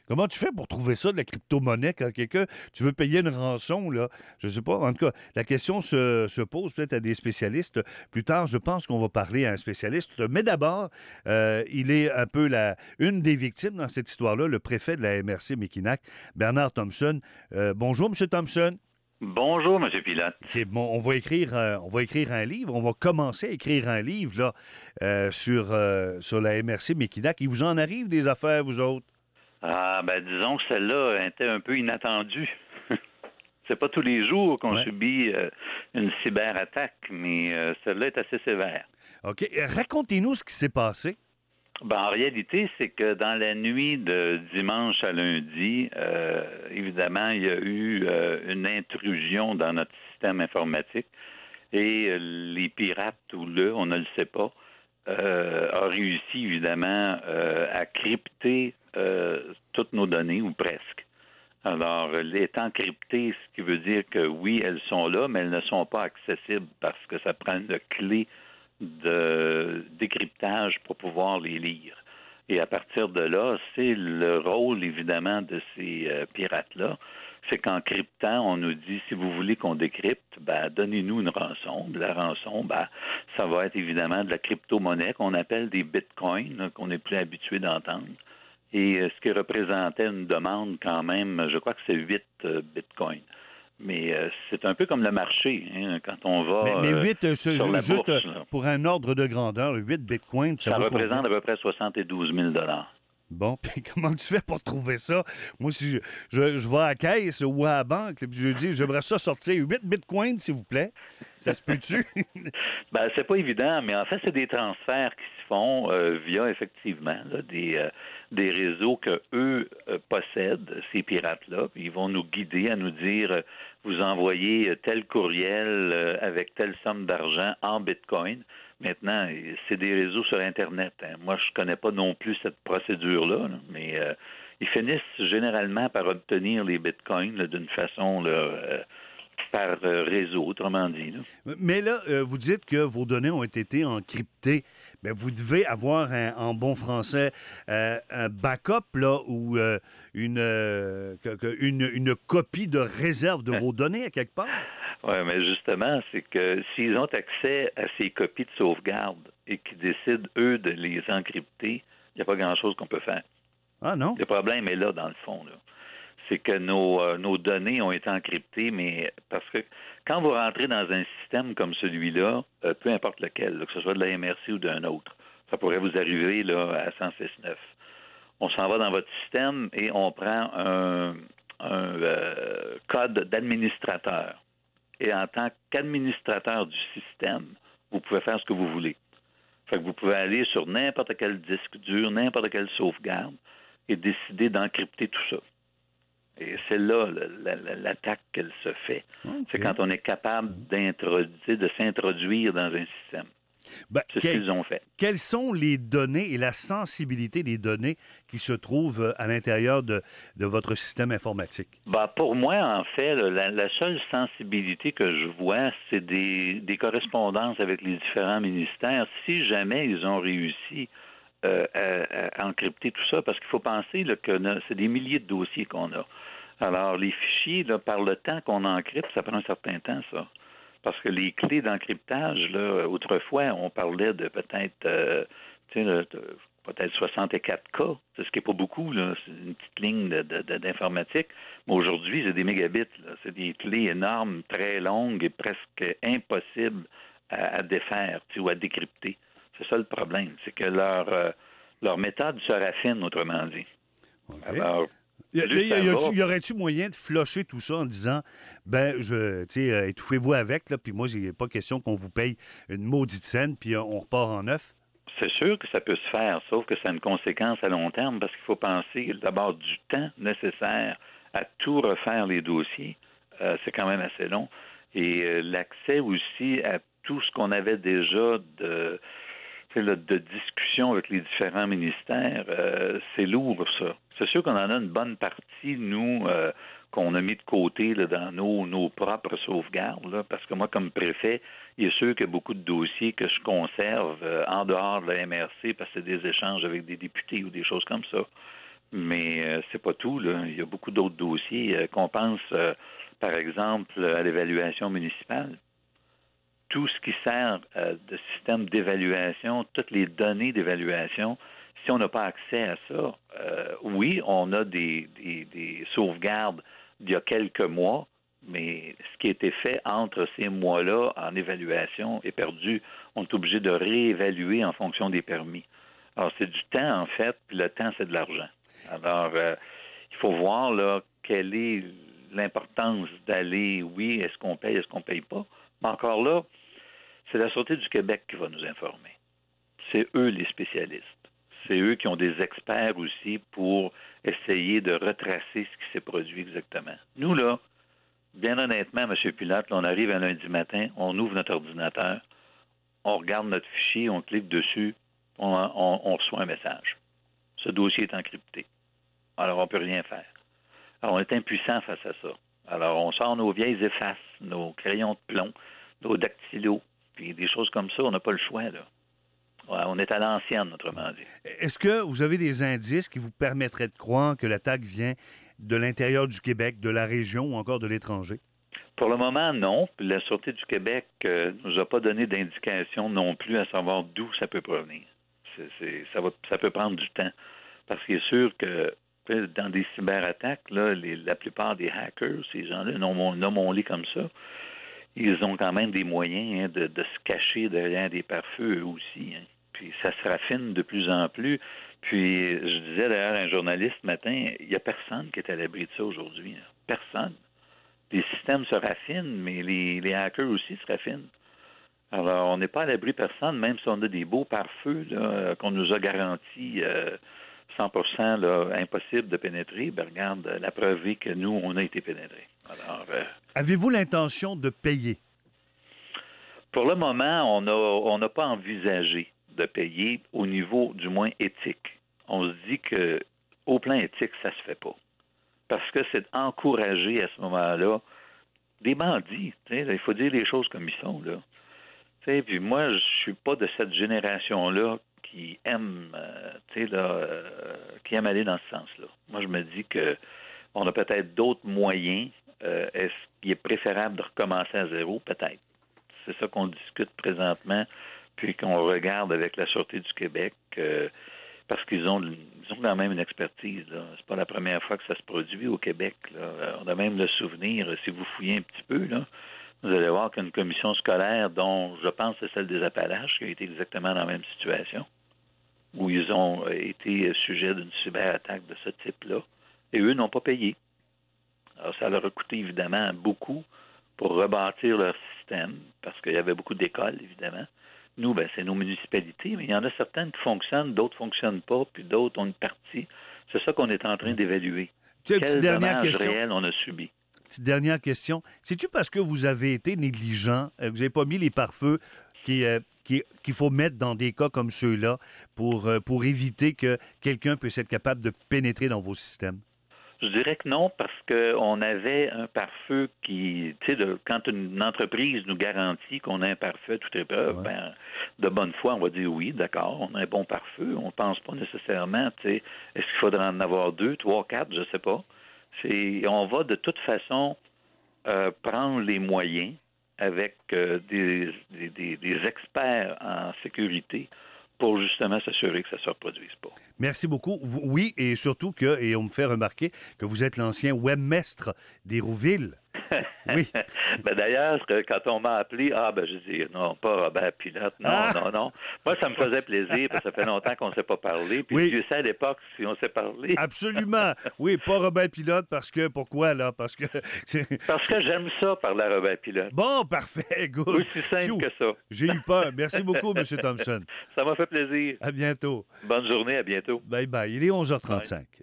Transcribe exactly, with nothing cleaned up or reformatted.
Comment tu fais pour trouver ça, de la crypto-monnaie, quand quelqu'un, tu veux payer une rançon, là? Je sais pas. En tout cas, la question se, se pose peut-être à des spécialistes. Plus tard, je pense qu'on va parler à un spécialiste. Mais d'abord, euh, il est un peu la, une des victimes dans cette histoire-là, le préfet de la M R C Mekinac, Bernard Thompson. Euh, bonjour, M. Thompson. Bonjour, M. Pilote. C'est bon, on va écrire, euh, on va écrire un livre. On va commencer à écrire un livre là euh, sur euh, sur la M R C Mekinac. Il vous en arrive des affaires, vous autres? Ah, ben disons que celle-là était un peu inattendue. C'est pas tous les jours qu'on Ouais. subit euh, une cyberattaque, mais euh, celle-là est assez sévère. OK. Racontez-nous ce qui s'est passé. Ben, en réalité, c'est que dans la nuit de dimanche à lundi, euh, évidemment, il y a eu euh, une intrusion dans notre système informatique et euh, les pirates, ou le, on ne le sait pas, euh, a réussi évidemment euh, à crypter euh, toutes nos données, ou presque. Alors, étant cryptées, ce qui veut dire que oui, elles sont là, mais elles ne sont pas accessibles parce que ça prend une clé de décryptage pour pouvoir les lire. Et à partir de là, c'est le rôle, évidemment, de ces euh, pirates-là. C'est qu'en cryptant, on nous dit, si vous voulez qu'on décrypte, ben, donnez-nous une rançon. De la rançon, ben, ça va être évidemment de la crypto-monnaie qu'on appelle des bitcoins, là, qu'on est plus habitué d'entendre. Et euh, ce qui représentait une demande quand même, je crois que c'est huit euh, bitcoins. Mais euh, c'est un peu comme le marché, hein, quand on va Mais, mais euh, huit, euh, ce- sur la juste bourse. euh, Là. pour un ordre de grandeur, huit bitcoins, ça, Ça vaut représente combien? à peu près soixante-douze mille dollars. Bon, puis comment tu fais pour trouver ça? Moi, si je, je, je vais à la caisse ou à la banque, puis je dis, j'aimerais ça sortir huit bitcoins, s'il vous plaît. Ça se peut-tu? Ben, c'est pas évident, mais en fait, c'est des transferts qui se font euh, via, effectivement, là, des, euh, des réseaux que eux euh, possèdent, ces pirates-là. Puis ils vont nous guider à nous dire, euh, vous envoyez tel courriel euh, avec telle somme d'argent en bitcoin. Maintenant, c'est des réseaux sur Internet. Hein. Moi, je connais pas non plus cette procédure-là, là, mais euh, ils finissent généralement par obtenir les bitcoins là, d'une façon là, euh, par euh, réseau, autrement dit. Là. Mais là, euh, vous dites que vos données ont été encryptées. Mais vous devez avoir, un, en bon français, euh, un backup là, ou euh, une, euh, que- que- une, une copie de réserve de vos données à quelque part. Oui, mais justement, c'est que s'ils ont accès à ces copies de sauvegarde et qu'ils décident, eux, de les encrypter, il n'y a pas grand-chose qu'on peut faire. Ah non? Le problème est là, dans le fond. Là. C'est que nos, euh, nos données ont été encryptées, mais parce que quand vous rentrez dans un système comme celui-là, euh, peu importe lequel, là, que ce soit de la M R C ou d'un autre, ça pourrait vous arriver là, à cent six neuf. On s'en va dans votre système et on prend un, un euh, code d'administrateur. Et en tant qu'administrateur du système, vous pouvez faire ce que vous voulez. Fait que vous pouvez aller sur n'importe quel disque dur, n'importe quelle sauvegarde et décider d'encrypter tout ça. Et c'est là la, la, l'attaque qu'elle se fait. Okay. C'est quand on est capable d'introduire, de s'introduire dans un système. Ben, c'est quel, ce qu'ils ont fait. Quelles sont les données et la sensibilité des données qui se trouvent à l'intérieur de, de votre système informatique? Ben, pour moi, en fait, la, la seule sensibilité que je vois, c'est des, des correspondances avec les différents ministères. Si jamais ils ont réussi euh, à, à encrypter tout ça, parce qu'il faut penser là, que c'est des milliers de dossiers qu'on a. Alors, les fichiers, là, par le temps qu'on encrypte, ça prend un certain temps, ça. Parce que les clés d'encryptage, là, autrefois, on parlait de peut-être, euh, tu sais, de, de, peut-être soixante-quatre K, c'est ce qui n'est pas beaucoup, là, c'est une petite ligne de, de, d'informatique. Mais aujourd'hui, c'est des mégabits, là, c'est des clés énormes, très longues et presque impossibles à, à défaire, tu sais, ou à décrypter. C'est ça le problème, c'est que leur, euh, leur méthode se raffine, autrement dit. Okay. Alors, Y, y, y, y, y aurait-tu moyen de flusher tout ça en disant, ben, je, tu sais, euh, étouffez-vous avec, là, puis moi, il n'est pas question qu'on vous paye une maudite scène, puis on repart en neuf? C'est sûr que ça peut se faire, sauf que ça a une conséquence à long terme, parce qu'il faut penser d'abord du temps nécessaire à tout refaire les dossiers. Euh, c'est quand même assez long. Et euh, l'accès aussi à tout ce qu'on avait déjà de... de discussion avec les différents ministères, euh, c'est lourd, ça. C'est sûr qu'on en a une bonne partie, nous, euh, qu'on a mis de côté là, dans nos, nos propres sauvegardes, là, parce que moi, comme préfet, il est sûr qu'il y a beaucoup de dossiers que je conserve euh, en dehors de la M R C, parce que c'est des échanges avec des députés ou des choses comme ça. Mais euh, c'est pas tout, là. Il y a beaucoup d'autres dossiers. Euh, qu'on pense, euh, par exemple, à l'évaluation municipale. Tout ce qui sert euh, de système d'évaluation, toutes les données d'évaluation, si on n'a pas accès à ça, euh, oui, on a des, des, des sauvegardes d'il y a quelques mois, mais ce qui a été fait entre ces mois-là en évaluation est perdu. On est obligé de réévaluer en fonction des permis. Alors, c'est du temps, en fait, puis le temps, c'est de l'argent. Alors, euh, il faut voir, là, quelle est l'importance d'aller, oui, est-ce qu'on paye, est-ce qu'on paye pas. Mais encore là, c'est la Sûreté du Québec qui va nous informer. C'est eux les spécialistes. C'est eux qui ont des experts aussi pour essayer de retracer ce qui s'est produit exactement. Nous, là, bien honnêtement, M. Pilote, là, on arrive un lundi matin, on ouvre notre ordinateur, on regarde notre fichier, on clique dessus, on, on, on reçoit un message. Ce dossier est encrypté. Alors, on ne peut rien faire. Alors, on est impuissant face à ça. Alors, on sort nos vieilles effaces, nos crayons de plomb, nos dactylos, puis des choses comme ça, on n'a pas le choix, là. Ouais, on est à l'ancienne, autrement dit. Est-ce que vous avez des indices qui vous permettraient de croire que l'attaque vient de l'intérieur du Québec, de la région ou encore de l'étranger? Pour le moment, non. La Sûreté du Québec ne euh, nous a pas donné d'indication non plus à savoir d'où ça peut provenir. C'est, c'est, ça, va, ça peut prendre du temps. Parce qu'il est sûr que dans des cyberattaques, là, les, la plupart des hackers, ces gens-là, nommons-les comme ça, ils ont quand même des moyens hein, de, de se cacher derrière des pare-feux eux aussi. Hein. Puis ça se raffine de plus en plus. Puis je disais d'ailleurs à un journaliste ce matin, il n'y a personne qui est à l'abri de ça aujourd'hui. Hein. Personne. Les systèmes se raffinent, mais les, les hackers aussi se raffinent. Alors, on n'est pas à l'abri de personne, même si on a des beaux pare-feux là, qu'on nous a garantis euh, cent pour cent là, impossible de pénétrer. Ben, regarde, la preuve est que nous, on a été pénétrés. Alors, euh, avez-vous l'intention de payer? Pour le moment, on n'a on n'a pas envisagé de payer au niveau, du moins, éthique. On se dit que au plan éthique, ça se fait pas. Parce que c'est encourager à ce moment-là des bandits. Là, il faut dire les choses comme ils sont. Là. Puis moi, je suis pas de cette génération-là qui aime, euh, là, euh, qui aime aller dans ce sens-là. Moi, je me dis que on a peut-être d'autres moyens. Euh, est-ce qu'il est préférable de recommencer à zéro? Peut-être. C'est ça qu'on discute présentement, puis qu'on regarde avec la Sûreté du Québec, euh, parce qu'ils ont, ils ont quand même une expertise. Là. C'est pas la première fois que ça se produit au Québec. Là. On a même le souvenir, si vous fouillez un petit peu, là, vous allez voir qu'une commission scolaire, dont je pense que c'est celle des Appalaches, qui a été exactement dans la même situation, où ils ont été sujets d'une cyberattaque de ce type-là, et eux n'ont pas payé. Alors, ça leur a coûté évidemment beaucoup pour rebâtir leur système, parce qu'il y avait beaucoup d'écoles, évidemment. Nous, ben, c'est nos municipalités, mais il y en a certaines qui fonctionnent, d'autres ne fonctionnent pas, puis d'autres ont une partie. C'est ça qu'on est en train d'évaluer. Tiens, Quel dernière dommage question. réel on a subi? Petite dernière question. C'est-tu parce que vous avez été négligent, euh, vous n'avez pas mis les pare-feux qui, euh, qui, qu'il faut mettre dans des cas comme ceux-là pour, euh, pour éviter que quelqu'un puisse être capable de pénétrer dans vos systèmes? Je dirais que non, parce qu'on avait un pare-feu qui, tu sais, de, quand une entreprise nous garantit qu'on a un pare-feu à toute épreuve, ouais. ben, de bonne foi, on va dire oui, d'accord, on a un bon pare-feu. On ne pense pas nécessairement, tu sais, est-ce qu'il faudra en avoir deux, trois, quatre, je ne sais pas. C'est, on va de toute façon euh, prendre les moyens avec euh, des, des, des experts en sécurité pour justement s'assurer que ça ne se reproduise pas. Merci beaucoup. Oui, et surtout que, et on me fait remarquer que vous êtes l'ancien webmestre d'Hérouville. Oui. Ben d'ailleurs, quand on m'a appelé, ah ben je dis non, pas Robert Pilote, non, ah! non, non. Moi, ça me faisait plaisir, parce que ça fait longtemps qu'on ne s'est pas parlé. Puis oui. Dieu sait à l'époque si on s'est parlé. Absolument. Oui, pas Robert Pilote, parce que, pourquoi là? Parce que... parce que j'aime ça, parler à Robert Pilote. Bon, parfait, good. Aussi simple Phew. que ça. J'ai eu peur. Merci beaucoup, M. Thompson. Ça m'a fait plaisir. À bientôt. Bonne journée, à bientôt. Bye bye. Il est onze heures trente-cinq. Bye.